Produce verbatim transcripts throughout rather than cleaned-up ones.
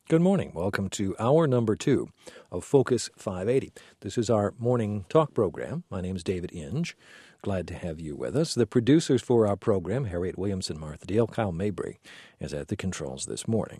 Good morning. Welcome to hour number two of Focus five eighty. This is our morning talk program. My name is David Inge. Glad to have you with us. The producers for our program, Harriet Williamson, Martha Deal, Kyle Mabry, is at the controls this morning.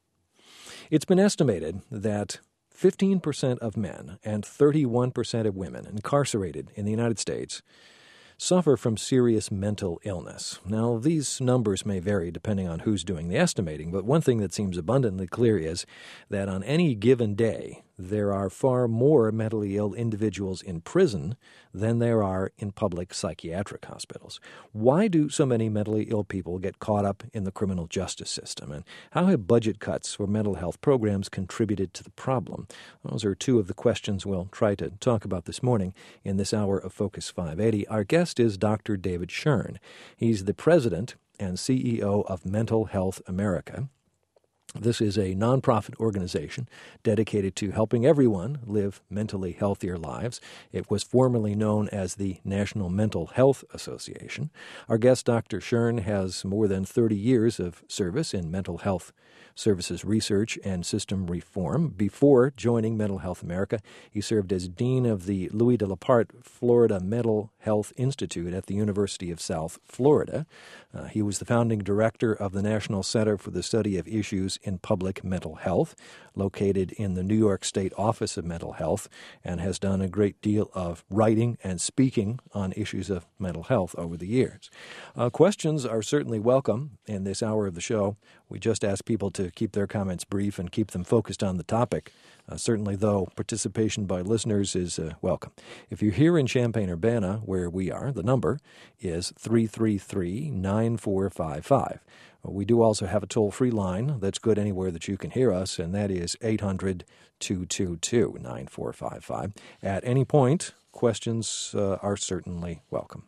It's been estimated that fifteen percent of men and thirty-one percent of women incarcerated in the United States suffer from serious mental illness. Now, these numbers may vary depending on who's doing the estimating, but one thing that seems abundantly clear is that on any given day, there are far more mentally ill individuals in prison than there are in public psychiatric hospitals. Why do so many mentally ill people get caught up in the criminal justice system? And how have budget cuts for mental health programs contributed to the problem? Those are two of the questions we'll try to talk about this morning in this hour of Focus five eighty. Our guest is Doctor David Schern. He's the president and C E O of Mental Health America. This is a nonprofit organization dedicated to helping everyone live mentally healthier lives. It was formerly known as the National Mental Health Association. Our guest, Doctor Schern, has more than thirty years of service in mental health services research and system reform. Before joining Mental Health America, he served as dean of the Louis de la Parte, Florida Mental Health Institute at the University of South Florida. Uh, he was the founding director of the National Center for the Study of Issues in Public Mental Health, located in the New York State Office of Mental Health, and has done a great deal of writing and speaking on issues of mental health over the years. Uh, questions are certainly welcome in this hour of the show. We just ask people to keep their comments brief and keep them focused on the topic. Uh, certainly, though, participation by listeners is uh, welcome. If you're here in Champaign-Urbana, where we are, the number is three three three, nine four five five. We do also have a toll-free line that's good anywhere that you can hear us, and that is eight hundred, two two two, nine four five five. At any point, questions uh, are certainly welcome.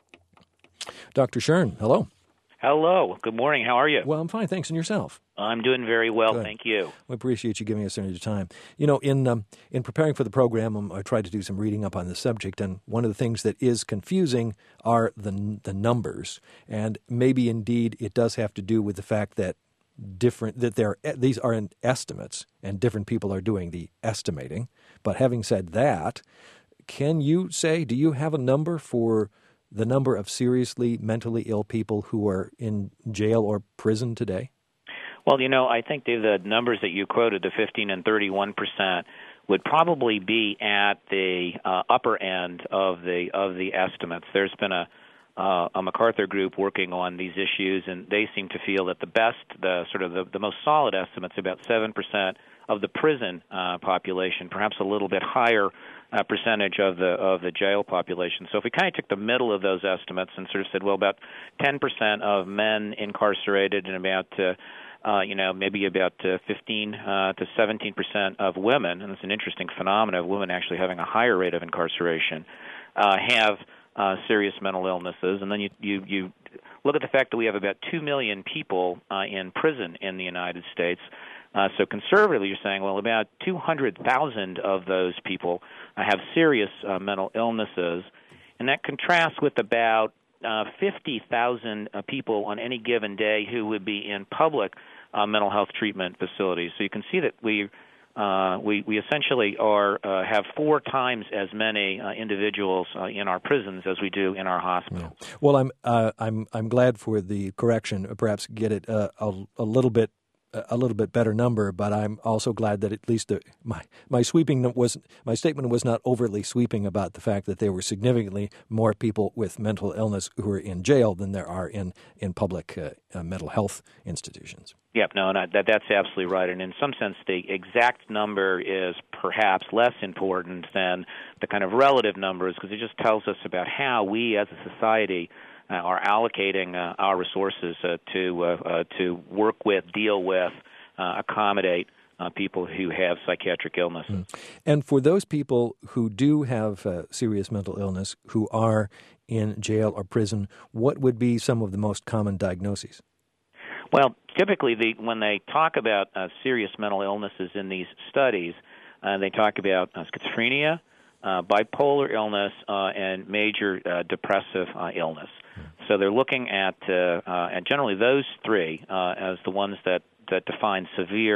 Doctor Schern, hello. Hello. Good morning. How are you? Well, I'm fine, thanks. And yourself? I'm doing very well, Good. Thank you. We appreciate you giving us some of your time. You know, in um, in preparing for the program, um, I tried to do some reading up on the subject, and one of the things that is confusing are the the numbers, and maybe indeed it does have to do with the fact that different that there these are estimates, and different people are doing the estimating. But having said that, can you say, do you have a number for the number of seriously mentally ill people who are in jail or prison today? Well, you know, I think the numbers that you quoted, the fifteen and thirty-one percent, would probably be at the uh, upper end of the of the estimates. There's been a uh, a MacArthur group working on these issues, and they seem to feel that the best, the sort of the, the most solid estimates, about seven percent of the prison uh, population, perhaps a little bit higher uh, percentage of the of the jail population. So if we kind of took the middle of those estimates and sort of said, well, about ten percent of men incarcerated and about uh, Uh, you know, maybe about uh, fifteen uh, to seventeen percent of women, and it's an interesting phenomenon of women actually having a higher rate of incarceration, uh, have uh, serious mental illnesses. And then you, you, you look at the fact that we have about two million people uh, in prison in the United States. Uh, so conservatively, you're saying, well, about two hundred thousand of those people uh, have serious uh, mental illnesses, and that contrasts with about Uh, fifty thousand uh, people on any given day who would be in public uh, mental health treatment facilities. So you can see that we uh, we, we essentially are uh, have four times as many uh, individuals uh, in our prisons as we do in our hospitals. Yeah. Well, I'm uh, I'm I'm glad for the correction. Perhaps get it uh, a a little bit. a little bit better number, but I'm also glad that at least the, my my sweeping was my statement was not overly sweeping about the fact that there were significantly more people with mental illness who are in jail than there are in in public uh, uh, mental health institutions. Yep, no, no, that that's absolutely right. And in some sense, the exact number is perhaps less important than the kind of relative numbers, because it just tells us about how we as a society Uh, are allocating uh, our resources uh, to uh, uh, to work with, deal with, uh, accommodate uh, people who have psychiatric illness. Mm. And for those people who do have uh, serious mental illness, who are in jail or prison, what would be some of the most common diagnoses? Well, typically, the, when they talk about uh, serious mental illnesses in these studies, uh, they talk about uh, schizophrenia, uh, bipolar illness, uh, and major uh, depressive uh, illness. So they're looking at, uh, uh, at generally those three uh, as the ones that, that define severe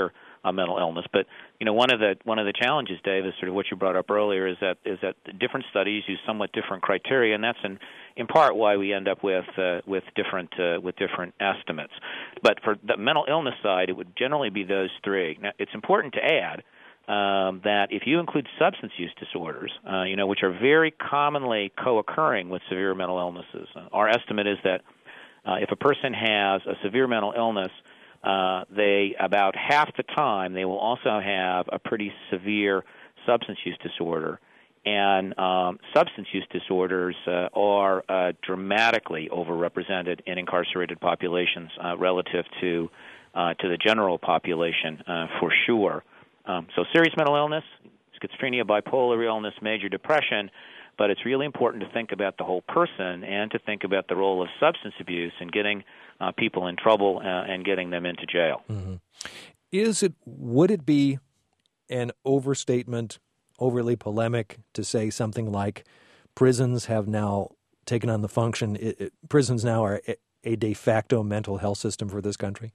uh, mental illness. But you know, one of the one of the challenges, Dave, is sort of what you brought up earlier, is that is that different studies use somewhat different criteria, and that's in in part why we end up with uh, with different uh, with different estimates. But for the mental illness side, it would generally be those three. Now, it's important to add um, that if you include substance use disorders, uh, you know, which are very commonly co-occurring with severe mental illnesses, uh, our estimate is that uh, if a person has a severe mental illness, Uh, they, about half the time, they will also have a pretty severe substance use disorder. And um, substance use disorders uh, are uh, dramatically overrepresented in incarcerated populations uh, relative to uh, to the general population, uh, for sure. Um, so serious mental illness, schizophrenia, bipolar illness, major depression, but it's really important to think about the whole person and to think about the role of substance abuse in getting uh, people in trouble uh, and getting them into jail. Mm-hmm. Is it, would it be an overstatement, overly polemic to say something like prisons have now taken on the function, it, it, prisons now are a, a de facto mental health system for this country?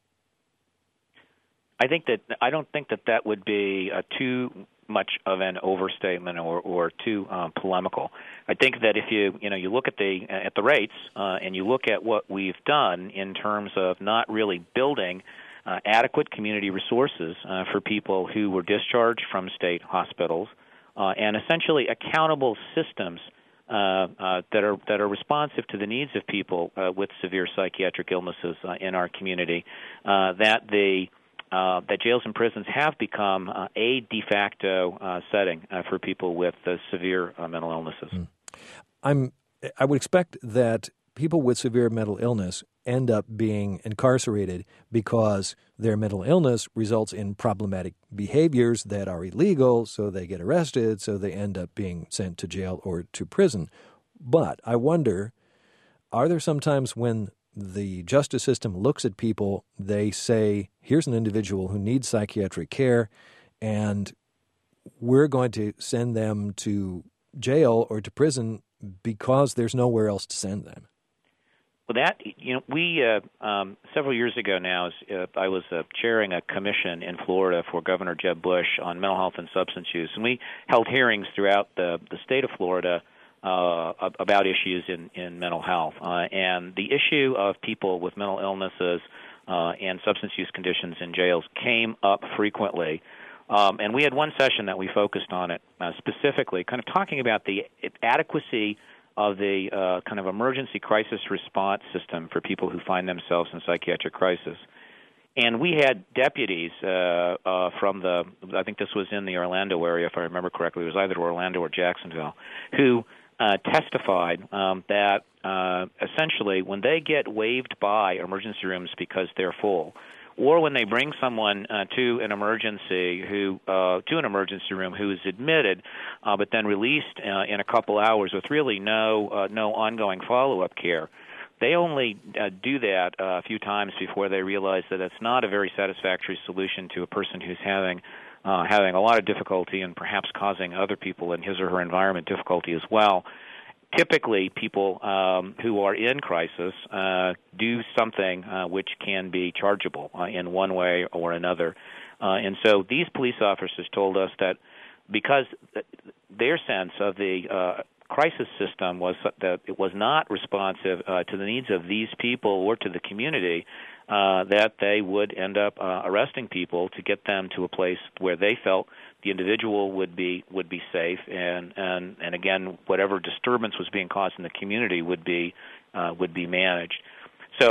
I think that, I don't think that that would be uh, too much of an overstatement or, or too um, polemical. I think that if you you know you look at the at the rates uh, and you look at what we've done in terms of not really building uh, adequate community resources uh, for people who were discharged from state hospitals uh, and essentially accountable systems uh, uh, that are that are responsive to the needs of people uh, with severe psychiatric illnesses uh, in our community, uh, that the Uh, that jails and prisons have become uh, a de facto uh, setting uh, for people with uh, severe uh, mental illnesses. Mm. I'm. I would expect that people with severe mental illness end up being incarcerated because their mental illness results in problematic behaviors that are illegal, so they get arrested, so they end up being sent to jail or to prison. But I wonder, are there some times when the justice system looks at people, they say, here's an individual who needs psychiatric care, and we're going to send them to jail or to prison because there's nowhere else to send them? Well, that, you know, we, uh, um, several years ago now, uh, I was uh, chairing a commission in Florida for Governor Jeb Bush on mental health and substance use, and we held hearings throughout the, the state of Florida Uh, about issues in, in mental health. Uh, and the issue of people with mental illnesses uh, and substance use conditions in jails came up frequently. Um, and we had one session that we focused on it uh, specifically, kind of talking about the adequacy of the uh, kind of emergency crisis response system for people who find themselves in psychiatric crisis. And we had deputies uh, uh, from the, I think this was in the Orlando area, if I remember correctly, it was either Orlando or Jacksonville, who Uh, testified um, that uh, essentially when they get waived by emergency rooms because they're full, or when they bring someone uh, to an emergency who uh, to an emergency room who is admitted, uh, but then released uh, in a couple hours with really no uh, no ongoing follow-up care, they only uh, do that uh, a few times before they realize that it's not a very satisfactory solution to a person who's having Uh, having a lot of difficulty and perhaps causing other people in his or her environment difficulty as well. Typically, people um, who are in crisis uh, do something uh, which can be chargeable uh, in one way or another. Uh, and so these police officers told us that because their sense of the uh, crisis system was that it was not responsive uh, to the needs of these people or to the community, Uh, that they would end up uh, arresting people to get them to a place where they felt the individual would be would be safe, and and, and again, whatever disturbance was being caused in the community would be uh, would be managed. So,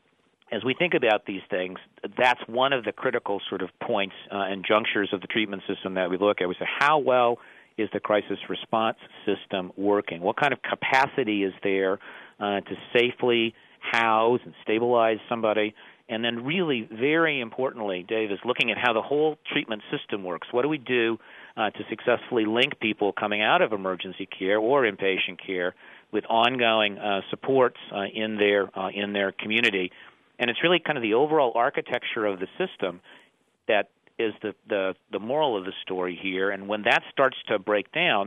as we think about these things, that's one of the critical sort of points uh, and junctures of the treatment system that we look at. We say, how well is the crisis response system working? What kind of capacity is there uh, to safely house and stabilize somebody? And then really, very importantly, Dave, is looking at how the whole treatment system works. What do we do uh, to successfully link people coming out of emergency care or inpatient care with ongoing uh, supports uh, in their uh, in their community? And it's really kind of the overall architecture of the system that is the, the, the moral of the story here. And when that starts to break down,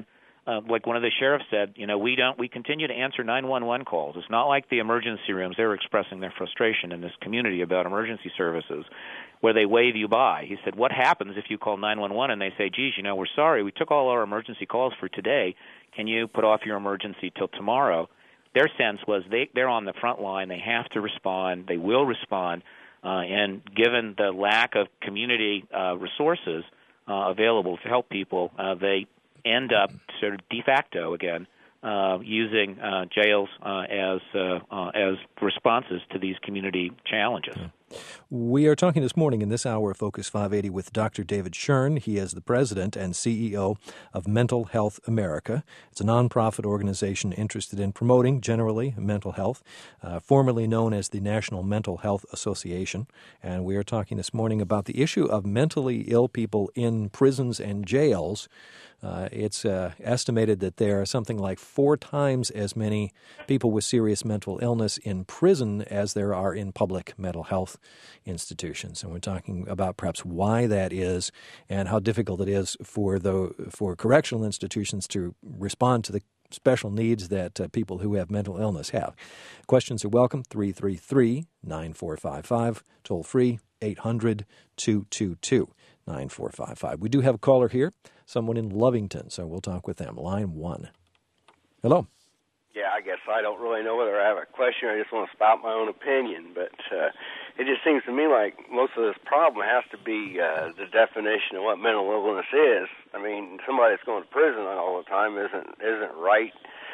uh, like one of the sheriffs said, you know, we don't we continue to answer nine one one calls. It's not like the emergency rooms. They're expressing their frustration in this community about emergency services, where they wave you by. He said, what happens if you call nine one one and they say, geez, you know, we're sorry, we took all our emergency calls for today. Can you put off your emergency till tomorrow? Their sense was they, they're on the front line. They have to respond. They will respond. Uh, and given the lack of community uh, resources uh, available to help people, uh, they end up sort of de facto again uh, using uh, jails uh, as uh, uh, as responses to these community challenges. Yeah. We are talking this morning in this hour of Focus five eighty with Doctor David Schern. He is the president and C E O of Mental Health America. It's a nonprofit organization interested in promoting, generally, mental health, uh, formerly known as the National Mental Health Association. And we are talking this morning about the issue of mentally ill people in prisons and jails. Uh, it's uh, estimated that there are something like four times as many people with serious mental illness in prison as there are in public mental health institutions. And we're talking about perhaps why that is and how difficult it is for the for correctional institutions to respond to the special needs that uh, people who have mental illness have. Questions are welcome, three three three, nine four five five, toll free, eight hundred, two two two, nine four five five. We do have a caller here, someone in Lovington, so we'll talk with them. Line one. Hello. Yeah, I guess I don't really know whether I have a question or I just want to spout my own opinion, but uh, it just seems to me like most of this problem has to be uh, the definition of what mental illness is. I mean, somebody that's going to prison all the time isn't isn't right.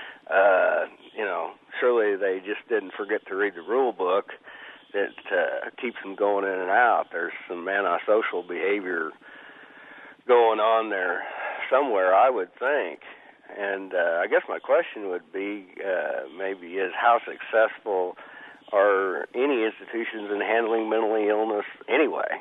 Uh, you know, surely they just didn't forget to read the rule book that uh, keeps them going in and out. There's some antisocial behavior going on there somewhere, I would think. And uh, I guess my question would be uh, maybe is how successful are any institutions in handling mentally illness anyway?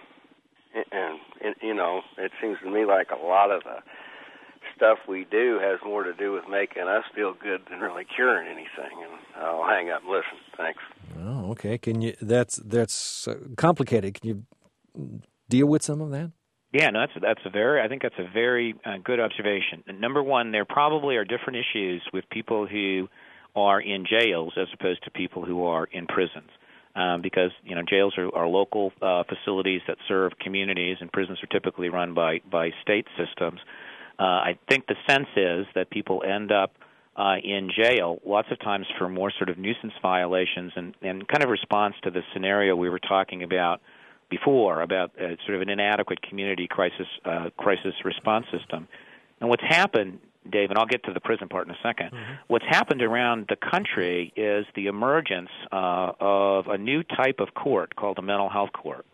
And, and, you know, it seems to me like a lot of the stuff we do has more to do with making us feel good than really curing anything. And I'll hang up and listen. Thanks. Oh, okay. Can you? That's that's uh, complicated. Can you deal with some of that? Yeah, no, that's that's a very. I think that's a very uh, good observation. Number one, there probably are different issues with people who are in jails as opposed to people who are in prisons, um, because you know jails are, are local uh, facilities that serve communities, and prisons are typically run by by state systems. Uh, I think the sense is that people end up uh, in jail lots of times for more sort of nuisance violations and, and kind of response to the scenario we were talking about before about uh, sort of an inadequate community crisis uh, crisis response system. And what's happened, Dave, and I'll get to the prison part in a second, mm-hmm. what's happened around the country is the emergence uh, of a new type of court called a mental health court.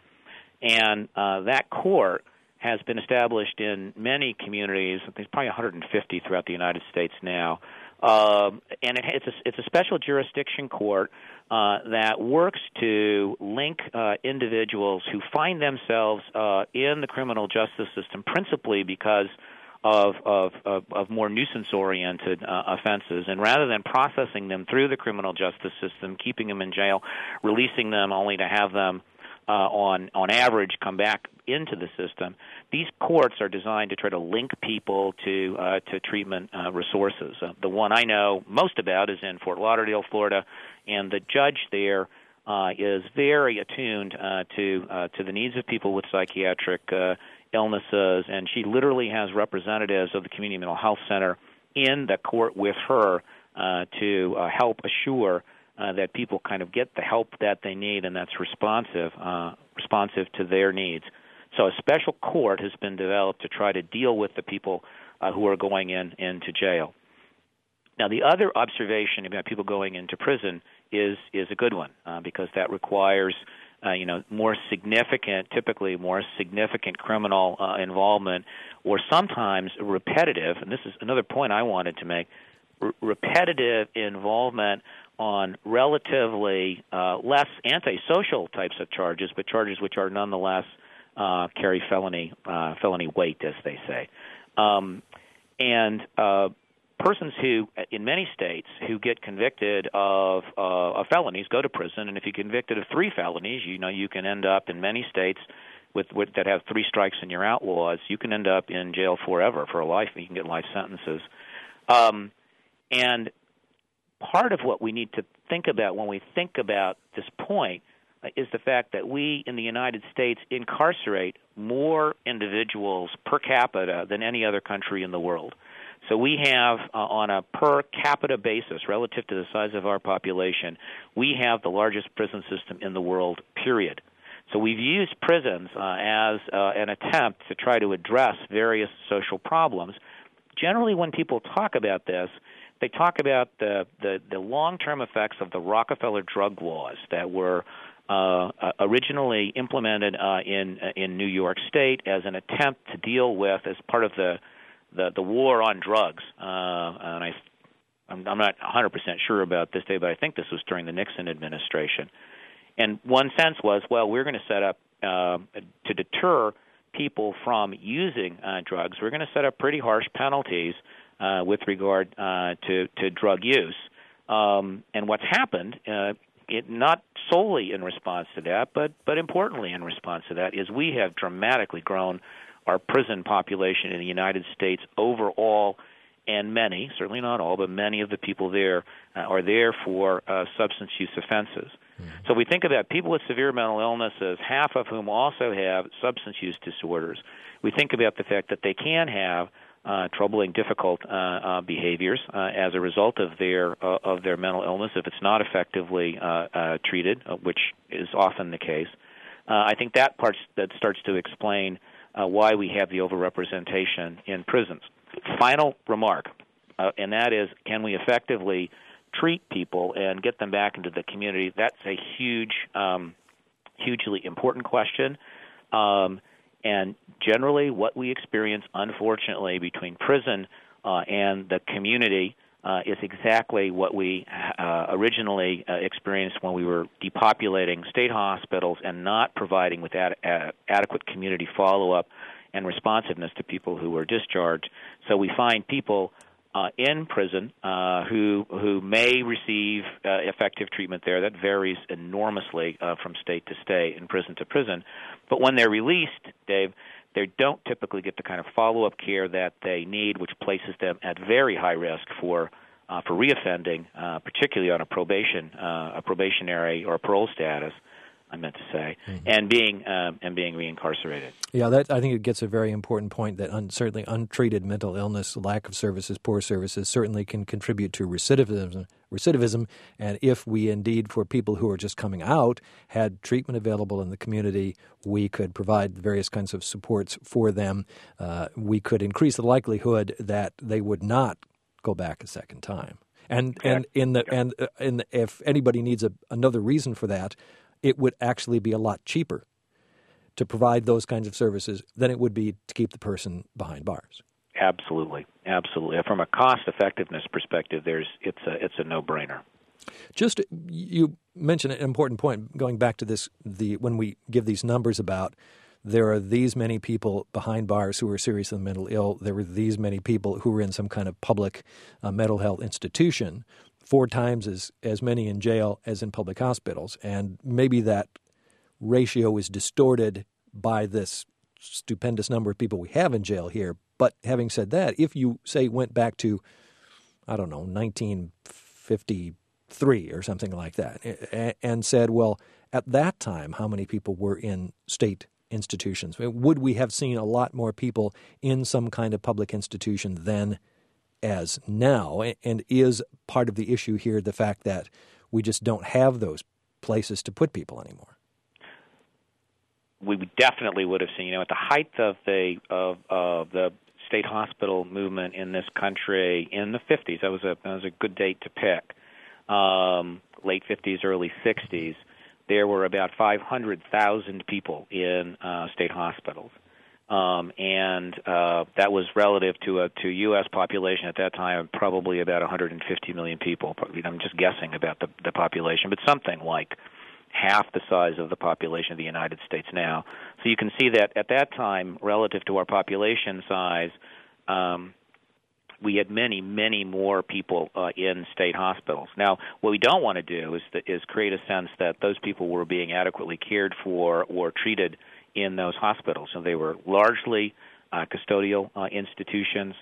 And uh, that court has been established in many communities. There's probably one hundred fifty throughout the United States now. Um, and it, it's, a, it's a special jurisdiction court uh, that works to link uh, individuals who find themselves uh, in the criminal justice system principally because of, of, of, of more nuisance-oriented uh, offenses. And rather than processing them through the criminal justice system, keeping them in jail, releasing them only to have them Uh, on on average, come back into the system. These courts are designed to try to link people to uh, to treatment uh, resources. Uh, the one I know most about is in Fort Lauderdale, Florida, and the judge there uh, is very attuned uh, to uh, to the needs of people with psychiatric uh, illnesses, and she literally has representatives of the Community Mental Health Center in the court with her uh, to uh, help assure Uh, that people kind of get the help that they need and that's responsive, uh, responsive to their needs. So a special court has been developed to try to deal with the people uh, who are going in into jail. Now, the other observation about people going into prison is is a good one uh, because that requires, uh, you know, more significant, typically more significant criminal uh, involvement, or sometimes repetitive. And this is another point I wanted to make: r- repetitive involvement on relatively uh, less antisocial types of charges, but charges which are nonetheless uh, carry felony uh, felony weight, as they say. Um, and uh, persons who, in many states, who get convicted of, uh, of felonies go to prison, and if you're convicted of three felonies, you know you can end up in many states with, with that have three strikes in your outlaws. You can end up in jail forever for a life, and you can get life sentences. Um, and part of what we need to think about when we think about this point uh, is the fact that we in the United States incarcerate more individuals per capita than any other country in the world. So we have, uh, on a per capita basis, relative to the size of our population, we have the largest prison system in the world, period. So we've used prisons uh, as uh, an attempt to try to address various social problems. Generally, when people talk about this, they talk about the, the, the long-term effects of the Rockefeller drug laws that were uh, originally implemented uh, in in New York State as an attempt to deal with, as part of the the, the war on drugs. Uh, and I, I'm, I'm not one hundred percent sure about this day, but I think this was during the Nixon administration. And one sense was, well, we're going to set up, uh, to deter people from using uh, drugs, we're going to set up pretty harsh penalties uh, with regard uh, to, to drug use. Um, and what's happened, uh, it, not solely in response to that, but, but importantly in response to that, is we have dramatically grown our prison population in the United States overall, and many, certainly not all, but many of the people there uh, are there for uh, substance use offenses. Mm-hmm. So we think about people with severe mental illnesses, half of whom also have substance use disorders. We think about the fact that they can have uh, troubling, difficult uh, uh, behaviors uh, as a result of their uh, of their mental illness if it's not effectively uh, uh, treated, uh, which is often the case. Uh, I think that part that starts to explain uh, why we have the overrepresentation in prisons. Final remark, uh, and that is, can we effectively treat people and get them back into the community? That's a huge, um, hugely important question. Um, and generally what we experience, unfortunately, between prison uh, and the community uh, is exactly what we uh, originally uh, experienced when we were depopulating state hospitals and not providing with ad- ad- adequate community follow-up and responsiveness to people who were discharged. So we find people uh, in prison uh, who who may receive uh, effective treatment there. That varies enormously uh, from state to state and prison to prison. But when they're released, Dave, they don't typically get the kind of follow-up care that they need, which places them at very high risk for uh, for reoffending, uh, particularly on a probation, uh, a probationary or parole status, I meant to say, mm-hmm. and being um, and being reincarcerated. Yeah, that I think it gets a very important point that un, certainly untreated mental illness, lack of services, poor services certainly can contribute to recidivism. Recidivism, and if we indeed, for people who are just coming out, had treatment available in the community, we could provide various kinds of supports for them. Uh, we could increase the likelihood that they would not go back a second time. And okay. and in the and uh, in the, if anybody needs a, another reason for that, it would actually be a lot cheaper to provide those kinds of services than it would be to keep the person behind bars. Absolutely, absolutely. From a cost-effectiveness perspective, there's it's a it's a no-brainer. Just you mentioned an important point going back to this: the when we give these numbers about there are these many people behind bars who are seriously mentally ill, there were these many people who were in some kind of public uh, mental health institution. Four times as, as many in jail as in public hospitals. And maybe that ratio is distorted by this stupendous number of people we have in jail here. But having said that, if you, say, went back to, I don't know, nineteen fifty-three or something like that, and said, well, at that time, how many people were in state institutions? Would we have seen a lot more people in some kind of public institution than as now? And is part of the issue here the fact that we just don't have those places to put people anymore? We definitely would have seen, you know, at the height of the of, of the state hospital movement in this country in the fifties. That was a that was a good date to pick. Um, late fifties, early sixties. There were about five hundred thousand people in uh, state hospitals. Um, and uh, that was relative to a to U S population at that time, probably about one hundred fifty million people. I'm just guessing about the, the population, but something like half the size of the population of the United States now. So you can see that at that time, relative to our population size, um, we had many, many more people uh, in state hospitals. Now, what we don't want to do is, th- is create a sense that those people were being adequately cared for or treated in those hospitals. So they were largely uh, custodial uh, institutions.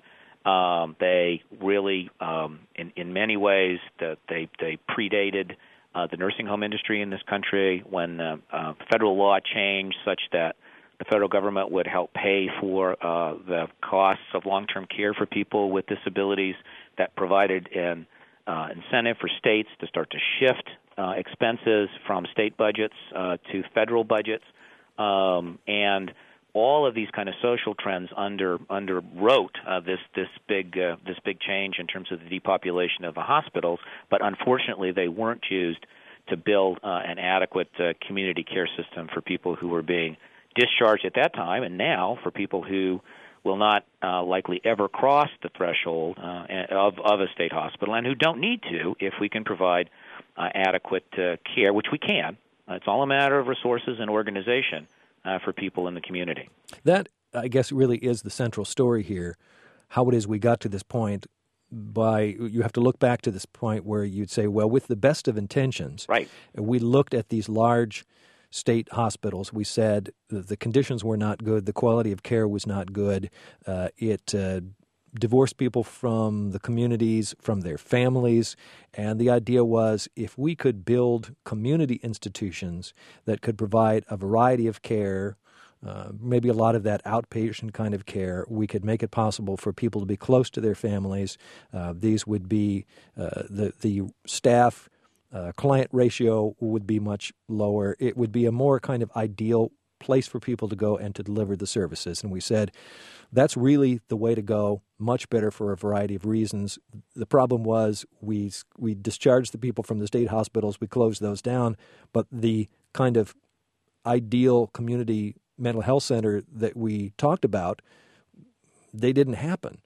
Um, they really, um, in, in many ways, the, they, they predated uh, the nursing home industry in this country when the uh, federal law changed such that the federal government would help pay for uh, the costs of long-term care for people with disabilities. That provided an uh, incentive for states to start to shift uh, expenses from state budgets uh, to federal budgets, um, and all of these kind of social trends under underwrote uh, this this big uh, this big change in terms of the depopulation of the hospitals. But unfortunately, they weren't used to build uh, an adequate uh, community care system for people who were being discharged at that time, and now for people who will not uh, likely ever cross the threshold uh, of of a state hospital, and who don't need to if we can provide uh, adequate uh, care, which we can. Uh, it's all a matter of resources and organization. Uh, for people in the community. That, I guess, really is the central story here, how it is we got to this point. By you have to look back to this point where you'd say, well, with the best of intentions, right. we looked at these large state hospitals. We said the conditions were not good, the quality of care was not good, uh, it uh, divorced people from the communities, from their families, and the idea was if we could build community institutions that could provide a variety of care, uh, maybe a lot of that outpatient kind of care, we could make it possible for people to be close to their families. Uh, these would be uh, the the staff uh, client ratio would be much lower. It would be a more kind of ideal place for people to go and to deliver the services. And we said, that's really the way to go, much better for a variety of reasons. The problem was we we discharged the people from the state hospitals, we closed those down, but the kind of ideal community mental health center that we talked about, they didn't happen.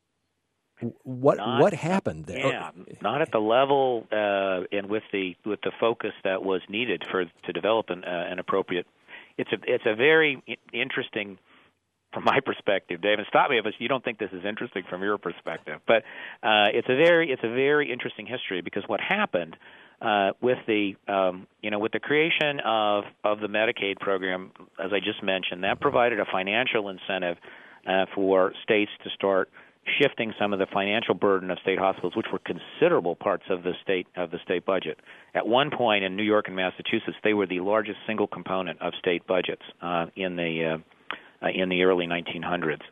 What not, what happened there? Yeah, not at the level uh, and with the with the focus that was needed for to develop an, uh, an appropriate. It's a it's a very interesting, from my perspective, Dave. And stop me if you don't think this is interesting from your perspective. But uh, it's a very it's a very interesting history, because what happened uh, with the um, you know with the creation of of the Medicaid program, as I just mentioned, that provided a financial incentive uh, for states to start shifting some of the financial burden of state hospitals, which were considerable parts of the state of the state budget. At one point in New York and Massachusetts, they were the largest single component of state budgets uh, in the uh, uh, in the early nineteen hundreds.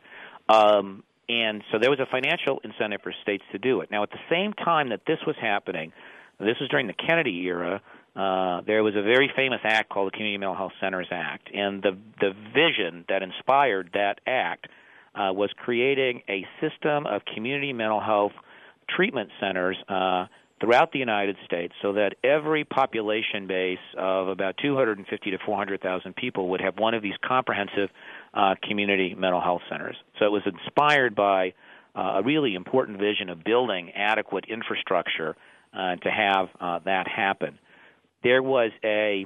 Um, and so there was a financial incentive for states to do it. Now, at the same time that this was happening, this was during the Kennedy era, uh, there was a very famous act called the Community Mental Health Centers Act. And the the vision that inspired that act Uh, was creating a system of community mental health treatment centers uh, throughout the United States, so that every population base of about two hundred fifty to four hundred thousand people would have one of these comprehensive uh, community mental health centers. So it was inspired by uh, a really important vision of building adequate infrastructure uh, to have uh, that happen. There was a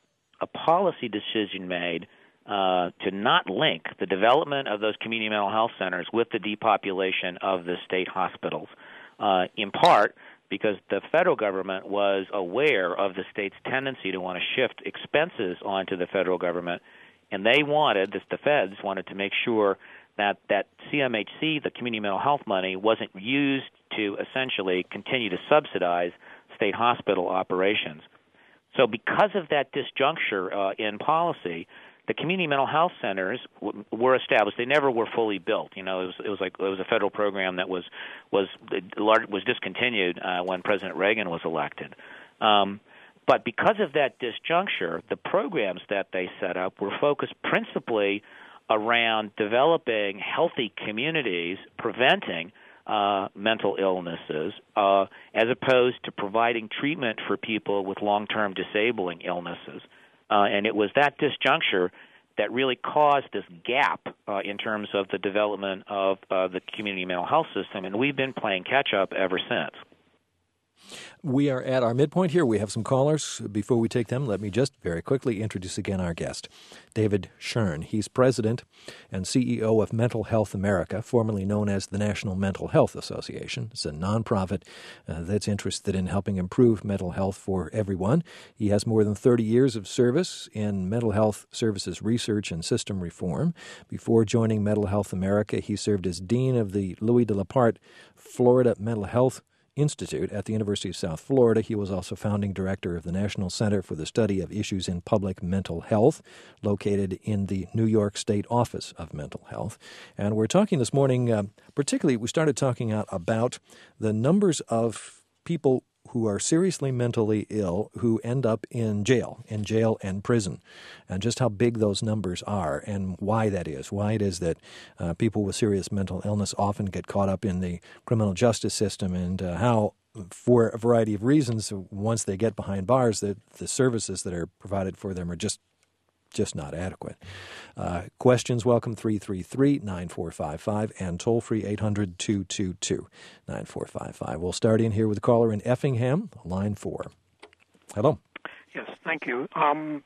a policy decision made Uh, to not link the development of those community mental health centers with the depopulation of the state hospitals, uh, in part because the federal government was aware of the state's tendency to want to shift expenses onto the federal government, and they wanted, this, the feds wanted to make sure that that C M H C, the community mental health money, wasn't used to essentially continue to subsidize state hospital operations. So because of that disjuncture uh, in policy, the community mental health centers w- were established. They never were fully built. You know, it was, it was like it was a federal program that was was was discontinued uh, when President Reagan was elected. Um, but because of that disjuncture, the programs that they set up were focused principally around developing healthy communities, preventing uh, mental illnesses, uh, as opposed to providing treatment for people with long-term disabling illnesses. Uh, and it was that disjuncture that really caused this gap uh, in terms of the development of uh, the community mental health system, and we've been playing catch-up ever since. We are at our midpoint here. We have some callers. Before we take them, let me just very quickly introduce again our guest, David Schern. He's president and C E O of Mental Health America, formerly known as the National Mental Health Association. It's a nonprofit uh, that's interested in helping improve mental health for everyone. He has more than thirty years of service in mental health services research and system reform. Before joining Mental Health America, he served as dean of the Louis de la Parte Florida Mental Health Institute at the University of South Florida. He was also founding director of the National Center for the Study of Issues in Public Mental Health, located in the New York State Office of Mental Health. And we're talking this morning, uh, particularly, we started talking out about the numbers of people who are seriously mentally ill who end up in jail, in jail and prison, and just how big those numbers are and why that is, why it is that uh, people with serious mental illness often get caught up in the criminal justice system, and uh, how, for a variety of reasons, once they get behind bars, that the services that are provided for them are just just not adequate. Uh, questions welcome, three three three, nine four five five, and toll-free eight hundred, two two two, nine four five five. We'll start in here with a caller in Effingham, line four. Hello. Yes, thank you. Um,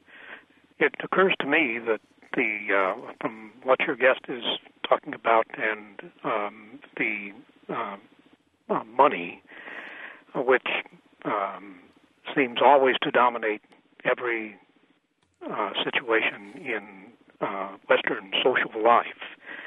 it occurs to me that the uh, from what your guest is talking about and um, the uh, uh, money, which um, seems always to dominate every Uh, situation in uh, Western social life.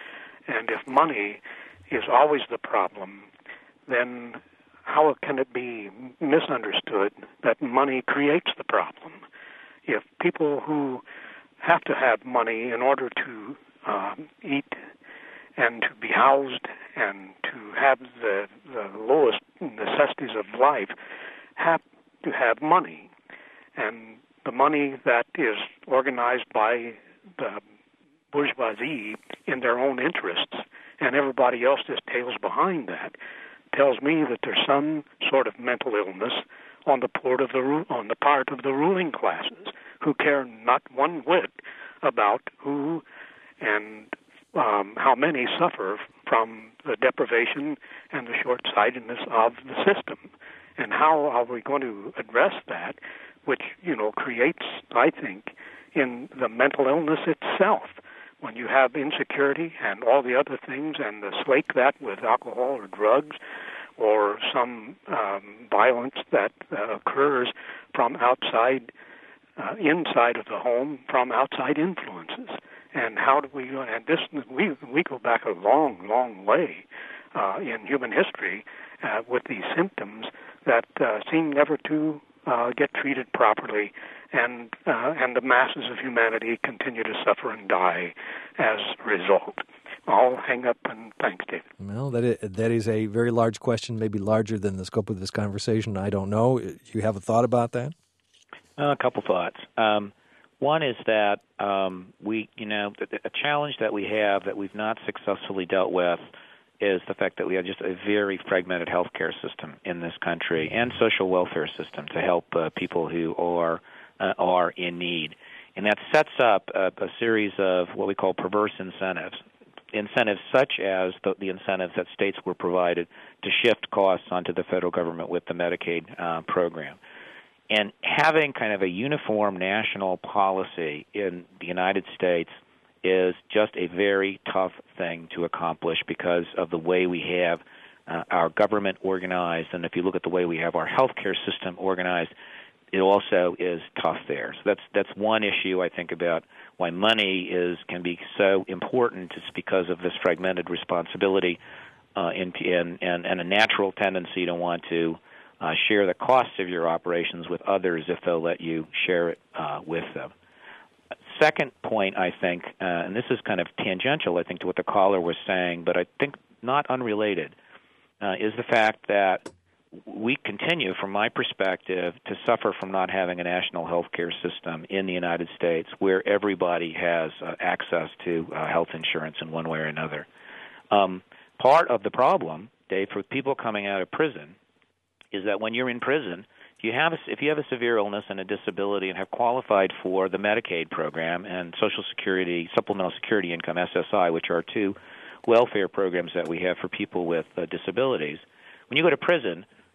And if money is always the problem, then how can it be misunderstood that money creates the problem? If people who have to have money in order to uh, eat and to be housed and to have the, the lowest necessities of life have to have money, and the money that is organized by the bourgeoisie in their own interests, and everybody else just tails behind that, tells me that there's some sort of mental illness on the part of the on the part of the ruling classes, who care not one whit about who and um, how many suffer from the deprivation and the short-sightedness of the system. And how are we going to address that, which, you know, creates, I think, in the mental illness itself, when you have insecurity and all the other things, and the slake that with alcohol or drugs or some um, violence that uh, occurs from outside, uh, inside of the home, from outside influences. And how do we, and this, we, we go back a long, long way uh, in human history uh, with these symptoms that uh, seem never to Uh, get treated properly, and uh, and the masses of humanity continue to suffer and die as a result. I'll hang up, and thanks, David. Well, that is, that is a very large question, maybe larger than the scope of this conversation. I don't know. You have a thought about that? Uh, a couple thoughts. Um, one is that um, we, you know, a challenge that we have that we've not successfully dealt with is the fact that we have just a very fragmented healthcare system in this country and social welfare system to help uh, people who are uh, are in need. And that sets up a, a series of what we call perverse incentives, incentives such as the, the incentives that states were provided to shift costs onto the federal government with the Medicaid uh, program. And having kind of a uniform national policy in the United States is just a very tough thing to accomplish because of the way we have uh, our government organized, and if you look at the way we have our healthcare system organized, it also is tough there. So that's that's one issue I think about why money is can be so important. It's because of this fragmented responsibility uh, and, and and a natural tendency to want to uh, share the costs of your operations with others if they'll let you share it uh, with them. Second point, I think, uh, and this is kind of tangential, I think, to what the caller was saying, but I think not unrelated, uh, is the fact that we continue, from my perspective, to suffer from not having a national health care system in the United States where everybody has uh, access to uh, health insurance in one way or another. Um, part of the problem, Dave, for people coming out of prison is that when you're in prison, If you have a, if you have a severe illness and a disability and have qualified for the Medicaid program and Social Security, Supplemental Security Income, S S I, which are two welfare programs that we have for people with uh, disabilities, when you go to prison,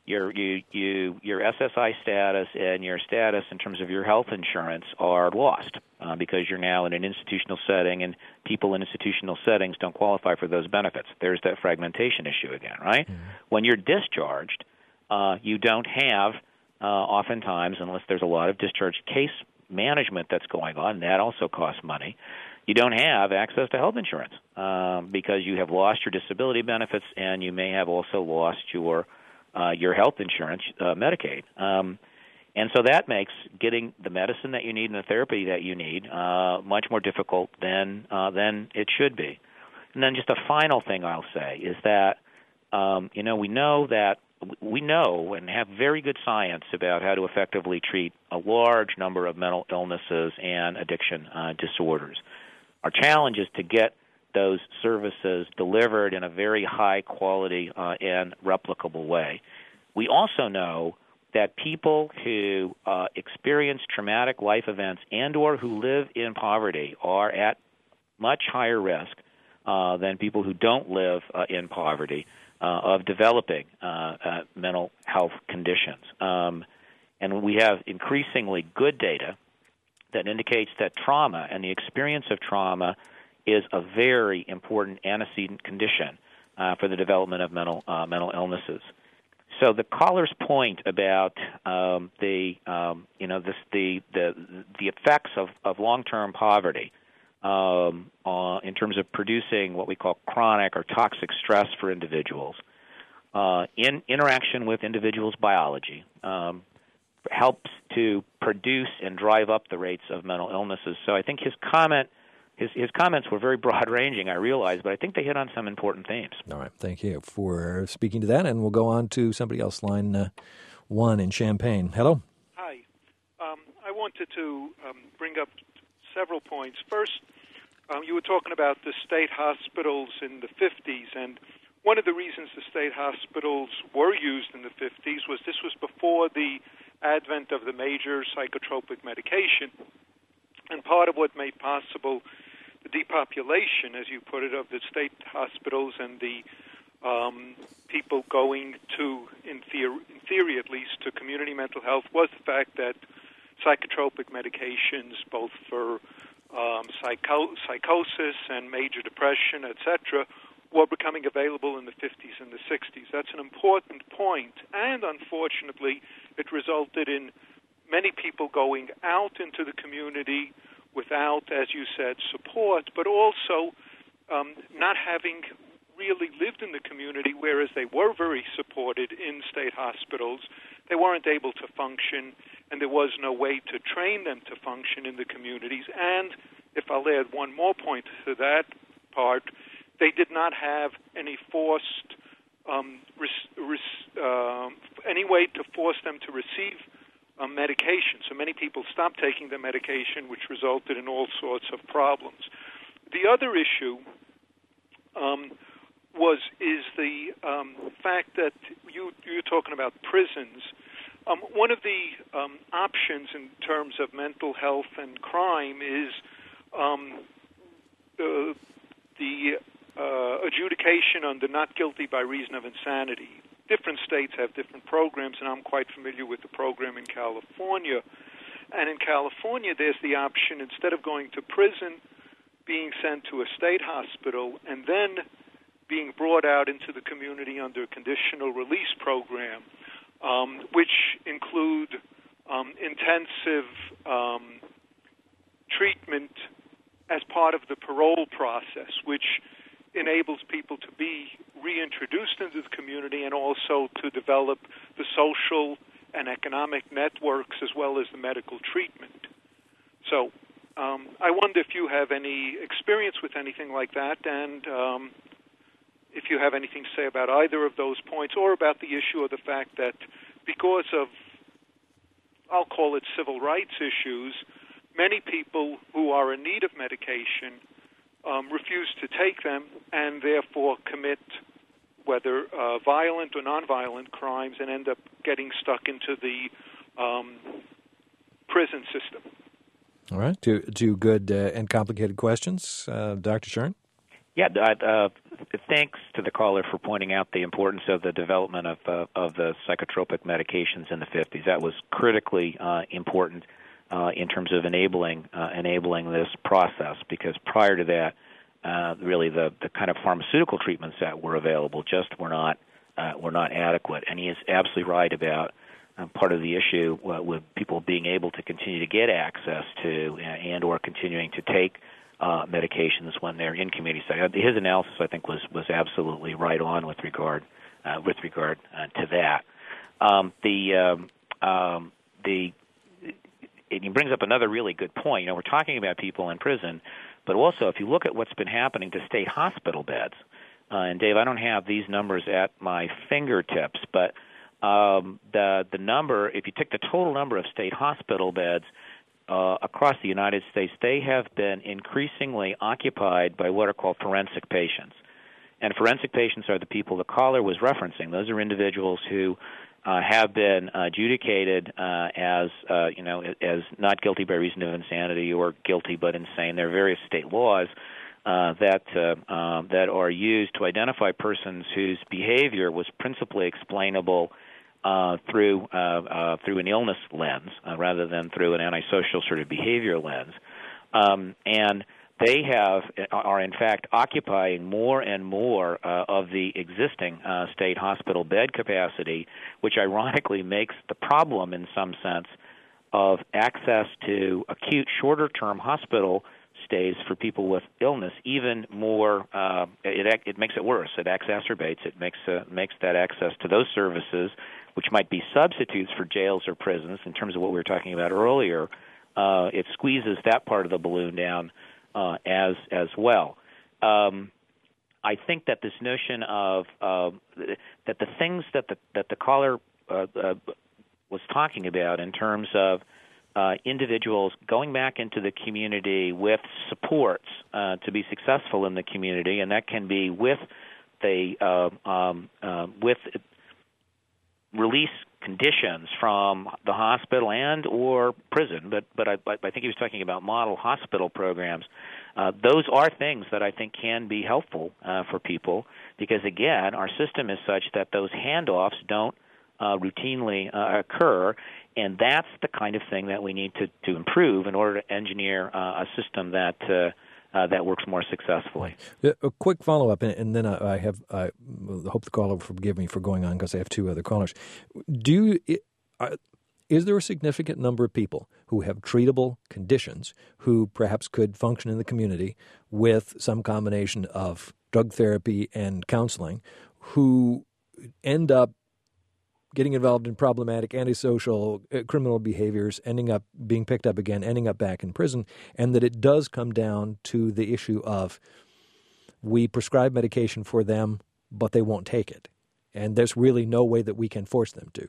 your you you your S S I status and your status in terms of your health insurance are lost uh, because you're now in an institutional setting, and people in institutional settings don't qualify for those benefits. There's that fragmentation issue again, right? Mm-hmm. When you're discharged, uh, you don't have uh, oftentimes, unless there's a lot of discharge case management that's going on, that also costs money. You don't have access to health insurance um, because you have lost your disability benefits, and you may have also lost your uh, your health insurance, uh, Medicaid. Um, and so that makes getting the medicine that you need and the therapy that you need uh, much more difficult than uh, than it should be. And then just a final thing I'll say is that um, you know we know that we know and have very good science about how to effectively treat a large number of mental illnesses and addiction uh, disorders. Our challenge is to get those services delivered in a very high quality uh, and replicable way. We also know that people who uh, experience traumatic life events and or who live in poverty are at much higher risk uh, than people who don't live uh, in poverty uh, of developing uh, uh, mental health conditions. Um, and we have increasingly good data that indicates that trauma and the experience of trauma is a very important antecedent condition uh, for the development of mental uh, mental illnesses. So the caller's point about um, the um, you know this, the the the effects of, of long-term poverty um, uh, in terms of producing what we call chronic or toxic stress for individuals uh, in interaction with individuals' biology um, helps to produce and drive up the rates of mental illnesses. So I think his comment. His, his comments were very broad-ranging, I realize, but I think they hit on some important themes. All right. Thank you for speaking to that, and we'll go on to somebody else, line uh, one in Champaign. Hello. Hi. Um, I wanted to um, bring up several points. First, um, you were talking about the state hospitals in the fifties, and one of the reasons the state hospitals were used in the fifties was this was before the advent of the major psychotropic medication. And part of what made possible the depopulation, as you put it, of the state hospitals and the um, people going to, in theory, in theory at least, to community mental health was the fact that psychotropic medications, both for um, psycho- psychosis and major depression, et cetera, were becoming available in the fifties and the sixties. That's an important point, and unfortunately, it resulted in many people going out into the community without, as you said, support, but also um, not having really lived in the community, whereas they were very supported in state hospitals. They weren't able to function, and there was no way to train them to function in the communities. And if I'll add one more point to that part, they did not have any forced, um, res- res- uh, any way to force them to receive Um, medication. So many people stopped taking the medication, which resulted in all sorts of problems. The other issue um, was is the um, fact that you you're talking about prisons. Um, one of the um, options in terms of mental health and crime is um, the the uh, adjudication under not guilty by reason of insanity. Different states have different programs, and I'm quite familiar with the program in California. And in California, there's the option, instead of going to prison, being sent to a state hospital, and then being brought out into the community under a conditional release program, um, which include um, intensive um, treatment as part of the parole process, which enables people to be reintroduced into the community and also to develop the social and economic networks as well as the medical treatment. So um, I wonder if you have any experience with anything like that, and um, if you have anything to say about either of those points, or about the issue of the fact that because of, I'll call it civil rights issues, many people who are in need of medication Um, refuse to take them and therefore commit whether uh, violent or nonviolent crimes and end up getting stuck into the um, prison system. All right. Two, two good uh, and complicated questions. Uh, Doctor Shern? Yeah, uh, thanks to the caller for pointing out the importance of the development of uh, of the psychotropic medications in the fifties. That was critically uh, important uh, in terms of enabling uh, enabling this process, because prior to that, uh, really the, the kind of pharmaceutical treatments that were available just were not uh, were not adequate. And he is absolutely right about um, part of the issue uh, with people being able to continue to get access to and or continuing to take Uh, medications when they're in community setting. His analysis, I think, was was absolutely right on with regard uh, with regard uh, to that. Um, the um, um, the he brings up another really good point. You know, we're talking about people in prison, but also if you look at what's been happening to state hospital beds, uh, and Dave, I don't have these numbers at my fingertips, but um, the the number, if you take the total number of state hospital beds Uh, across the United States, they have been increasingly occupied by what are called forensic patients. And forensic patients are the people the caller was referencing. Those are individuals who uh, have been adjudicated uh, as, uh, you know, as not guilty by reason of insanity or guilty but insane. There are various state laws uh, that uh, um, that are used to identify persons whose behavior was principally explainable Uh, through uh, uh, through an illness lens uh, rather than through an antisocial sort of behavior lens, um, and they have are in fact occupying more and more uh, of the existing uh, state hospital bed capacity, which ironically makes the problem in some sense of access to acute shorter-term hospital stays for people with illness even more. Uh, it it makes it worse. It exacerbates. It makes uh, makes that access to those services, which might be substitutes for jails or prisons in terms of what we were talking about earlier, uh, it squeezes that part of the balloon down uh, as as well. Um, I think that this notion of uh, that the things that the that the caller uh, uh, was talking about in terms of uh, individuals going back into the community with supports uh, to be successful in the community, and that can be with the uh, um, uh, with release conditions from the hospital and or prison, but but I, I think he was talking about model hospital programs. Uh, those are things that I think can be helpful uh, for people, because again, our system is such that those handoffs don't uh, routinely uh, occur, and that's the kind of thing that we need to, to improve in order to engineer uh, a system that uh, Uh, that works more successfully. A quick follow-up, and, and then I, I have I hope the caller will forgive me for going on because I have two other callers. Do you, uh, is there a significant number of people who have treatable conditions who perhaps could function in the community with some combination of drug therapy and counseling who end up getting involved in problematic antisocial uh, criminal behaviors, ending up being picked up again, ending up back in prison, and that it does come down to the issue of we prescribe medication for them, but they won't take it, and there's really no way that we can force them to?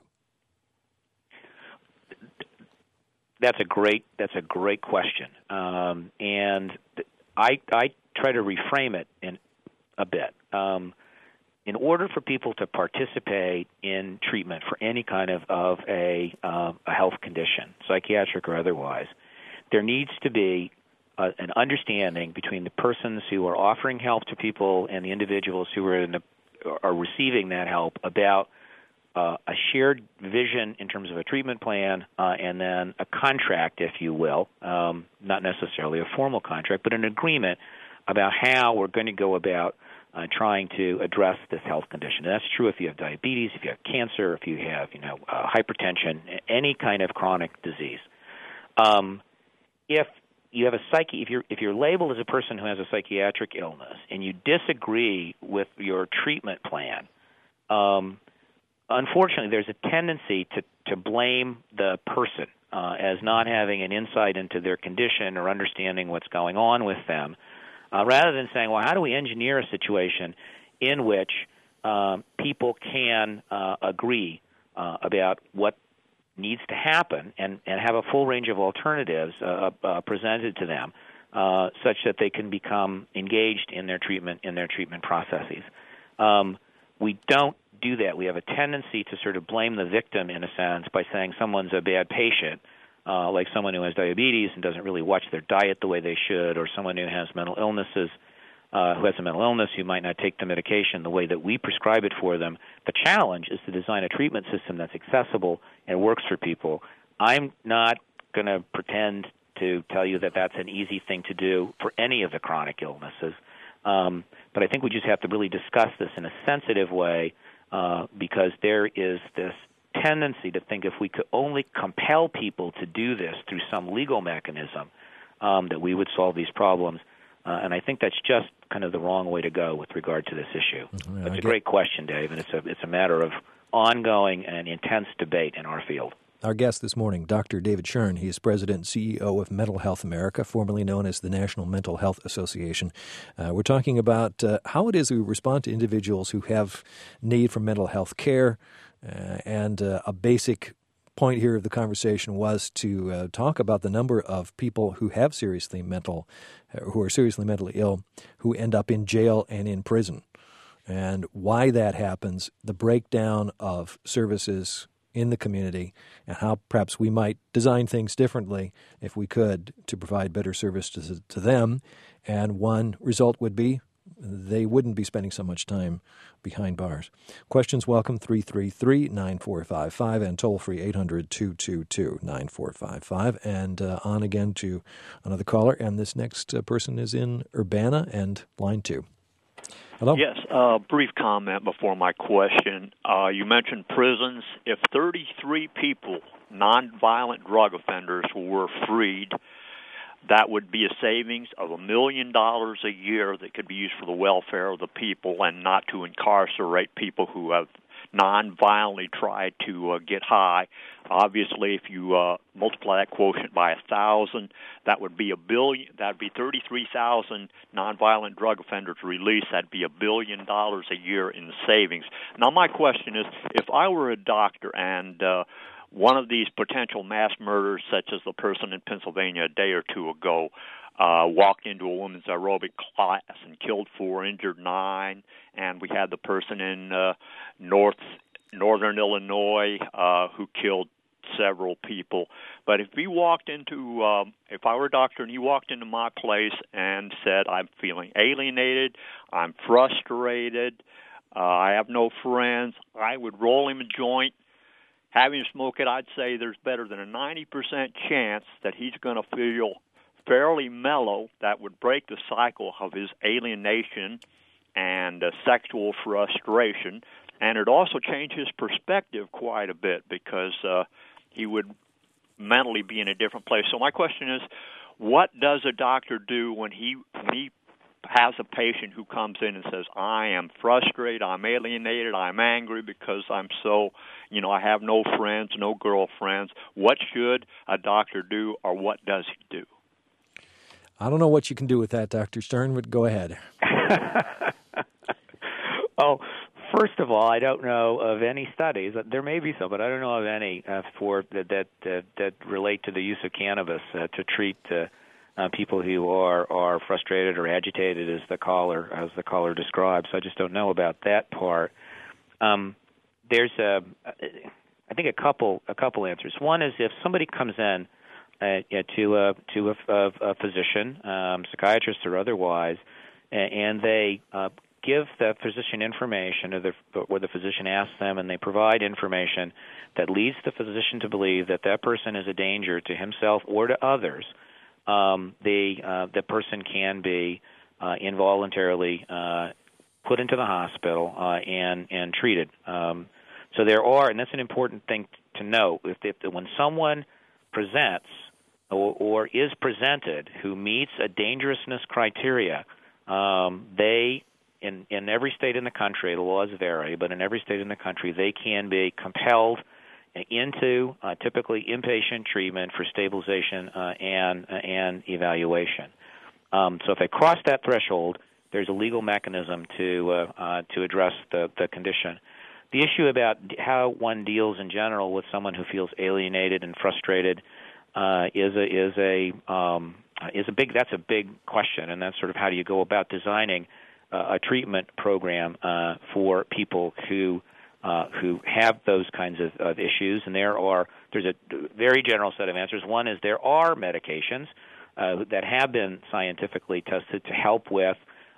That's a great that's a great question, um, and I I try to reframe it in a bit. Um, In order for people to participate in treatment for any kind of, of a, uh, a health condition, psychiatric or otherwise, there needs to be a, an understanding between the persons who are offering help to people and the individuals who are, in the, are receiving that help about uh, a shared vision in terms of a treatment plan uh, and then a contract, if you will, um, not necessarily a formal contract, but an agreement about how we're going to go about Uh, trying to address this health condition. And that's true if you have diabetes, if you have cancer, if you have, you know, uh, hypertension, any kind of chronic disease. Um, if you have a psyche, if you're if you're labeled as a person who has a psychiatric illness and you disagree with your treatment plan, um, unfortunately, there's a tendency to to blame the person uh, as not having an insight into their condition or understanding what's going on with them. Uh, rather than saying, well, how do we engineer a situation in which um, people can uh, agree uh, about what needs to happen and, and have a full range of alternatives uh, uh, presented to them uh, such that they can become engaged in their treatment in their treatment processes. Um, we don't do that. We have a tendency to sort of blame the victim, in a sense, by saying someone's a bad patient, Uh, like someone who has diabetes and doesn't really watch their diet the way they should, or someone who has mental illnesses uh, who has a mental illness, who might not take the medication the way that we prescribe it for them. The challenge is to design a treatment system that's accessible and works for people. I'm not going to pretend to tell you that that's an easy thing to do for any of the chronic illnesses, um, but I think we just have to really discuss this in a sensitive way uh, because there is this tendency to think if we could only compel people to do this through some legal mechanism, um, that we would solve these problems. Uh, and I think that's just kind of the wrong way to go with regard to this issue. Mm-hmm. It's a great question, Dave, and it's a, it's a matter of ongoing and intense debate in our field. Our guest this morning, Doctor David Shern. He is President and C E O of Mental Health America, formerly known as the National Mental Health Association. Uh, we're talking about uh, how it is we respond to individuals who have need for mental health care, uh, and uh, a basic point here of the conversation was to uh, talk about the number of people who have seriously mental, uh, who are seriously mentally ill, who end up in jail and in prison, and why that happens, the breakdown of services in the community, and how perhaps we might design things differently if we could to provide better service to, to them. And one result would be they wouldn't be spending so much time behind bars. Questions welcome, three three three, nine four five five, and toll-free eight hundred, two two two, nine four five five. And uh, on again to another caller, and this next uh, person is in Urbana and line two. Hello? Yes, a uh, brief comment before my question. Uh, you mentioned prisons. If thirty-three people, nonviolent drug offenders, were freed, that would be a savings of a million dollars a year that could be used for the welfare of the people and not to incarcerate people who have nonviolently tried to uh, get high. Obviously, if you uh, multiply that quotient by a thousand, that would be a billion. That'd be thirty-three thousand nonviolent drug offenders released. That'd be a billion dollars a year in savings. Now, my question is, if I were a doctor and uh, one of these potential mass murders, such as the person in Pennsylvania a day or two ago, uh, walked into a women's aerobic class and killed four, injured nine, and we had the person in uh, North Northern Illinois uh, who killed several people. But if he walked into, um, if I were a doctor and he walked into my place and said, I'm feeling alienated, I'm frustrated, uh, I have no friends, I would roll him a joint. Having him smoke it, I'd say there's better than a ninety percent chance that he's going to feel fairly mellow. That would break the cycle of his alienation and uh, sexual frustration. And it also change his perspective quite a bit because uh, he would mentally be in a different place. So my question is, what does a doctor do when he when he has a patient who comes in and says, I am frustrated, I'm alienated, I'm angry because I'm so, you know, I have no friends, no girlfriends. What should a doctor do, or what does he do? I don't know what you can do with that, Doctor Stern, but go ahead. Oh, first of all, I don't know of any studies. There may be some, but I don't know of any uh, for that that, uh, that relate to the use of cannabis uh, to treat uh, uh, people who are, are frustrated or agitated, as the caller as the caller describes. So I just don't know about that part. Um, there's a, I think a couple a couple answers. One is if somebody comes in uh, yeah, to a to a, a, a physician, um, psychiatrist or otherwise, and, and they uh, give the physician information, or the, or the physician asks them, and they provide information that leads the physician to believe that that person is a danger to himself or to others, um, the uh, the person can be uh, involuntarily uh, put into the hospital uh, and and treated. Um, so there are, and that's an important thing to know. If, if when someone presents or, or is presented who meets a dangerousness criteria, um, they In, in every state in the country, the laws vary, but in every state in the country, they can be compelled into uh, typically inpatient treatment for stabilization uh, and uh, and evaluation. Um, so if they cross that threshold, there's a legal mechanism to uh, uh, to address the, the condition. The issue about how one deals in general with someone who feels alienated and frustrated uh, is a is a um, is a big that's a big question, and that's sort of how do you go about designing a treatment program uh, for people who uh, who have those kinds of, of issues, and there are there's a very general set of answers. One is there are medications uh, that have been scientifically tested to help with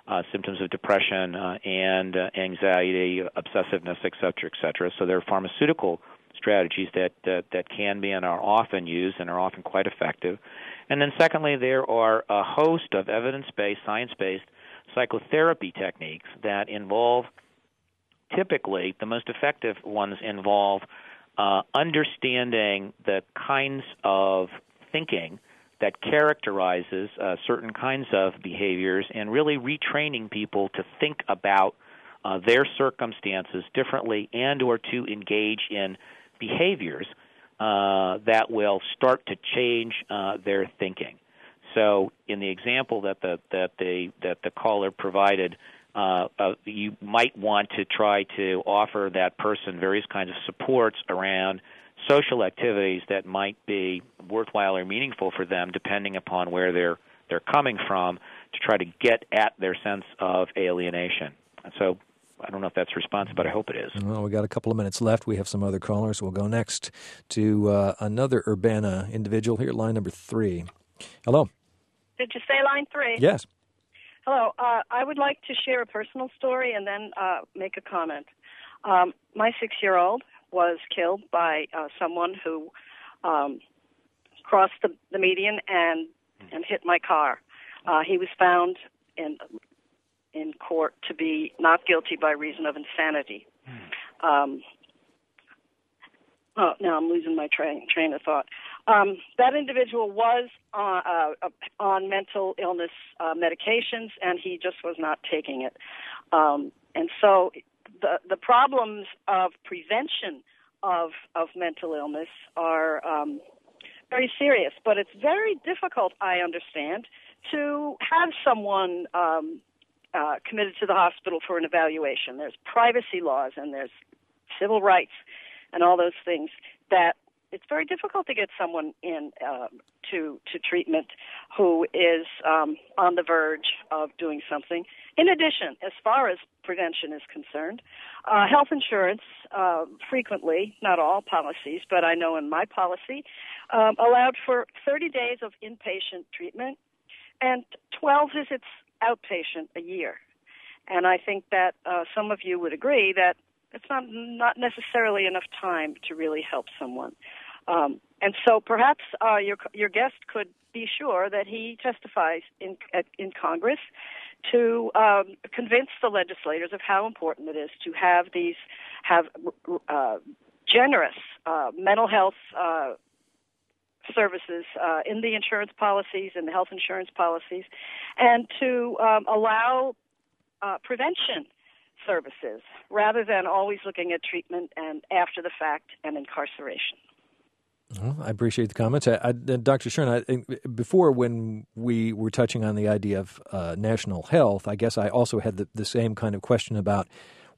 uh, symptoms of depression uh, and uh, anxiety, obsessiveness, et cetera, et cetera. So there are pharmaceutical strategies that uh, that can be and are often used and are often quite effective. And then secondly, there are a host of evidence-based, science-based psychotherapy techniques that involve, typically, the most effective ones involve uh, understanding the kinds of thinking that characterizes uh, certain kinds of behaviors and really retraining people to think about uh, their circumstances differently and or to engage in behaviors uh, that will start to change uh, their thinking. So in the example that the that the that the caller provided, uh, uh, you might want to try to offer that person various kinds of supports around social activities that might be worthwhile or meaningful for them, depending upon where they're they're coming from, to try to get at their sense of alienation. And so I don't know if that's responsive, but I hope it is. Well, we got a couple of minutes left. We have some other callers. We'll go next to uh, another Urbana individual here, line number three. Hello. Did you say line three? Yes. Hello. Uh, I would like to share a personal story and then uh, make a comment. Um, my six-year-old was killed by uh, someone who um, crossed the, the median and and hit my car. Uh, he was found in in court to be not guilty by reason of insanity. Um, oh, now I'm losing my train train of thought. Um, that individual was uh, uh, on mental illness uh, medications, and he just was not taking it. Um, and so the the problems of prevention of of mental illness are um, very serious, but it's very difficult, I understand, to have someone um, uh, committed to the hospital for an evaluation. There's privacy laws and there's civil rights and all those things that it's very difficult to get someone in uh, to to treatment who is um, on the verge of doing something. In addition, as far as prevention is concerned, uh, health insurance uh, frequently, not all policies, but I know in my policy, um, allowed for thirty days of inpatient treatment and twelve visits outpatient a year. And I think that uh, some of you would agree that it's not not necessarily enough time to really help someone. Um, and so perhaps uh, your your guest could be sure that he testifies in in Congress to um, convince the legislators of how important it is to have these have uh, generous uh, mental health uh, services uh, in the insurance policies and the health insurance policies, and to um, allow uh, prevention services rather than always looking at treatment and after the fact and incarceration. Well, I appreciate the comments. I, I, Doctor Shern, I, before when we were touching on the idea of uh, national health, I guess I also had the, the same kind of question about,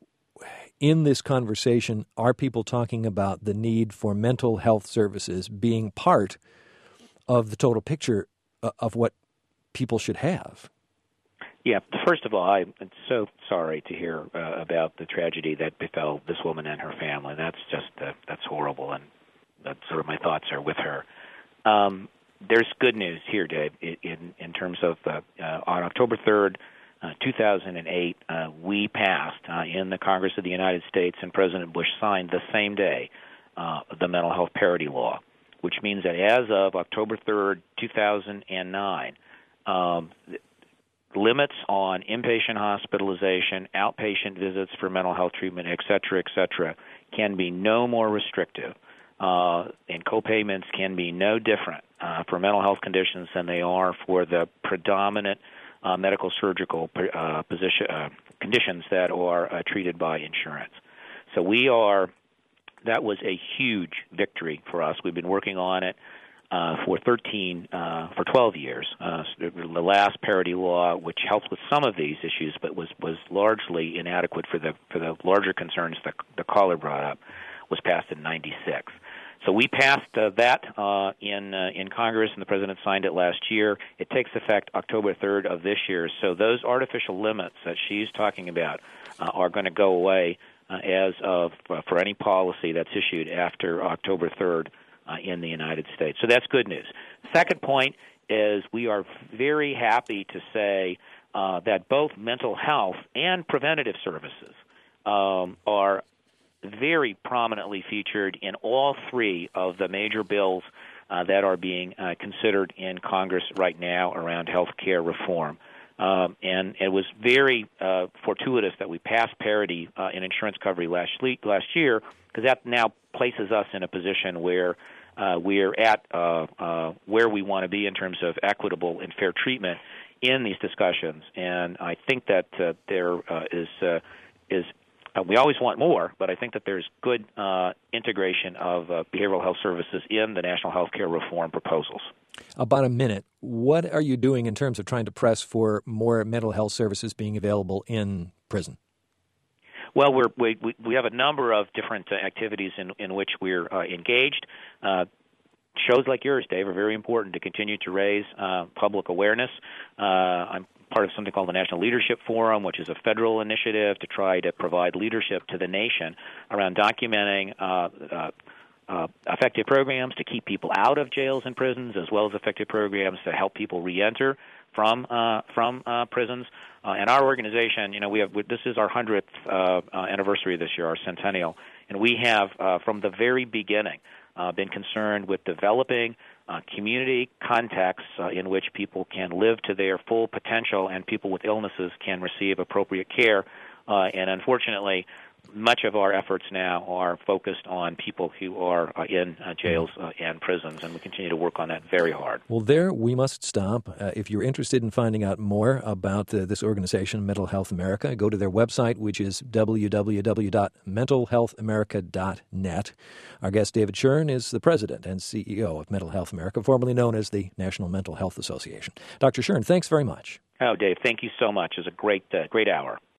in this conversation, are people talking about the need for mental health services being part of the total picture of what people should have? Yeah, first of all, I'm so sorry to hear uh, about the tragedy that befell this woman and her family. That's just, uh, that's horrible, and that's sort of my thoughts are with her. Um, there's good news here, Dave, in, in terms of uh, uh, on October third, uh, two thousand eight, uh, we passed uh, in the Congress of the United States, and President Bush signed the same day uh, the mental health parity law, which means that as of October third, two thousand nine, um, limits on inpatient hospitalization, outpatient visits for mental health treatment, et cetera, et cetera, can be no more restrictive. Uh, and co-payments can be no different uh, for mental health conditions than they are for the predominant uh, medical surgical uh, position, uh, conditions that are uh, treated by insurance. So we are, that was a huge victory for us. We've been working on it uh, for thirteen, uh, for twelve years. Uh, the last parity law, which helped with some of these issues, but was, was largely inadequate for the for the larger concerns that the caller brought up, was passed in ninety-six. So we passed uh, that uh, in uh, in Congress, and the President signed it last year. It takes effect October third of this year. So those artificial limits that she's talking about uh, are going to go away uh, as of uh, for any policy that's issued after October third uh, in the United States. So that's good news. Second point is we are very happy to say uh, that both mental health and preventative services um, are very prominently featured in all three of the major bills uh, that are being uh, considered in Congress right now around health care reform. Um, and it was very uh, fortuitous that we passed parity uh, in insurance coverage last, last year, because that now places us in a position where uh, we're at uh, uh, where we want to be in terms of equitable and fair treatment in these discussions. And I think that uh, there uh, is uh, is uh, we always want more, but I think that there's good uh, integration of uh, behavioral health services in the national health care reform proposals. About a minute. What are you doing in terms of trying to press for more mental health services being available in prison? Well, we're, we we have a number of different uh, activities in in which we're uh, engaged. Uh, shows like yours, Dave, are very important to continue to raise uh, public awareness. Uh, I'm part of something called the National Leadership Forum, which is a federal initiative to try to provide leadership to the nation around documenting uh, uh, Uh, effective programs to keep people out of jails and prisons, as well as effective programs to help people reenter from uh, from uh, prisons. Uh, and our organization, you know, we have this is our hundredth uh, uh, anniversary this year, our centennial, and we have uh, from the very beginning uh, been concerned with developing uh, community contexts uh, in which people can live to their full potential and people with illnesses can receive appropriate care. Uh, and unfortunately, much of our efforts now are focused on people who are uh, in uh, jails uh, and prisons, and we continue to work on that very hard. Well, there we must stop. Uh, if you're interested in finding out more about uh, this organization, Mental Health America, go to their website, which is w w w dot mental health america dot net. Our guest, David Shern, is the president and C E O of Mental Health America, formerly known as the National Mental Health Association. Doctor Shern, thanks very much. Oh, Dave, thank you so much. It was a great, uh, great hour.